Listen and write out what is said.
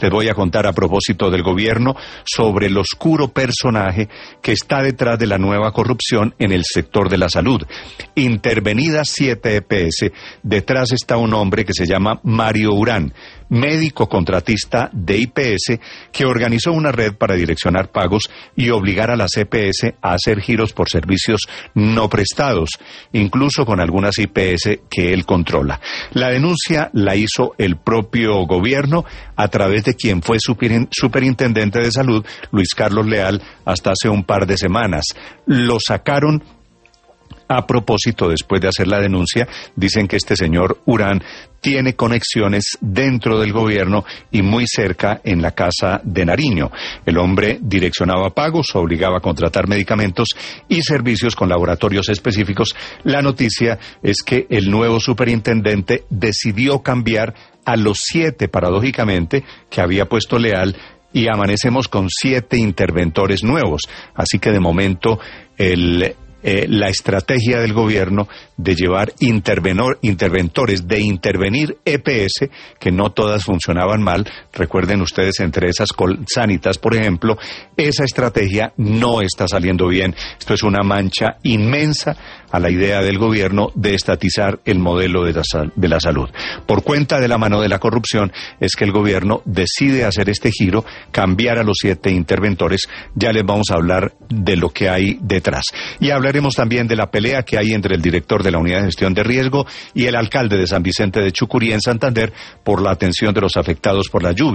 Les voy a contar a propósito del gobierno sobre el oscuro personaje que está detrás de la nueva corrupción en el sector de la salud. Intervenidas 7 EPS, detrás está un hombre que se llama Mario Urán, médico contratista de IPS, que organizó una red para direccionar pagos y obligar a las EPS a hacer giros por servicios no prestados, incluso con algunas IPS que él controla. La denuncia la hizo el propio gobierno a través de quien fue superintendente de salud, Luis Carlos Leal, hasta hace un par de semanas. Lo sacaron a propósito después de hacer la denuncia. Dicen que este señor Urán tiene conexiones dentro del gobierno y muy cerca en la Casa de Nariño. El hombre direccionaba pagos, obligaba a contratar medicamentos y servicios con laboratorios específicos. La noticia es que el nuevo superintendente decidió cambiar a los 7, paradójicamente, que había puesto Leal, y amanecemos con 7 interventores nuevos. Así que de momento la estrategia del gobierno de llevar interventores, de intervenir EPS, que no todas funcionaban mal, recuerden ustedes, entre esas Colsanitas, por ejemplo, esa estrategia no está saliendo bien. Esto es una mancha inmensa a la idea del gobierno de estatizar el modelo de la salud. Por cuenta de la mano de la corrupción es que el gobierno decide hacer este giro, cambiar a los 7 interventores. Ya les vamos a hablar de lo que hay detrás. Y hablaremos también de la pelea que hay entre el director de la Unidad de Gestión de Riesgo y el alcalde de San Vicente de Chucurí, en Santander, por la atención de los afectados por la lluvia.